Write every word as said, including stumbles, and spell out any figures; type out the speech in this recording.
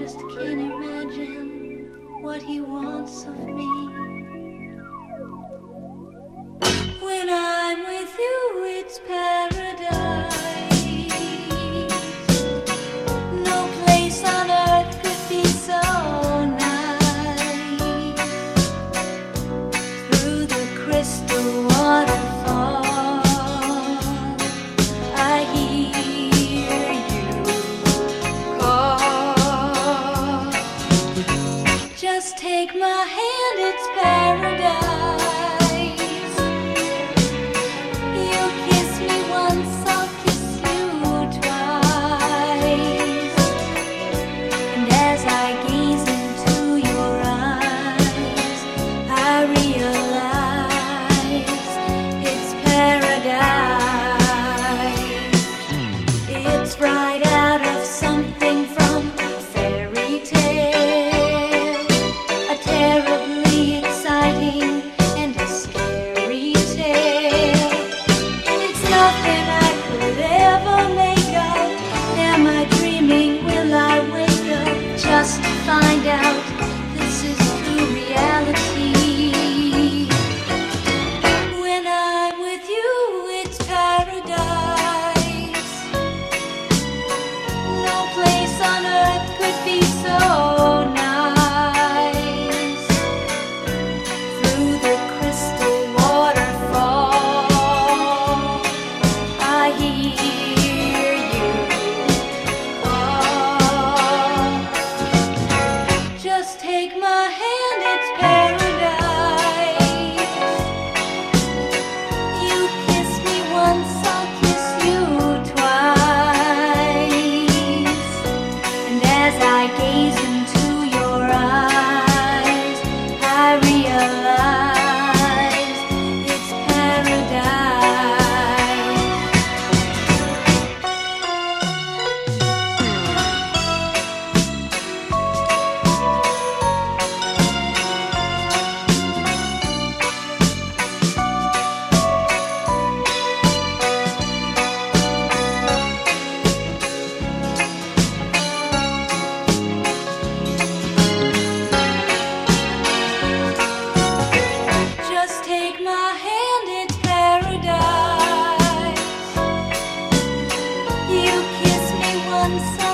just can't imagine what he wants of me. When I'm with you, it's paradise. No place on earth could be so nice. Through the crystal waterfall, I hear you call. Just take my hand, it's paradise. Just to find out this is true reality. When I'm with you, it's paradise. No place on earth could be so nice. Through the crystal waterfall, I hear you call. Just take my hand, it's paradise. You kiss me once, I'll kiss you twice. And as I gaze into your eyes, I realize it's paradise. Just take my hand, it's paradise. You kiss me once.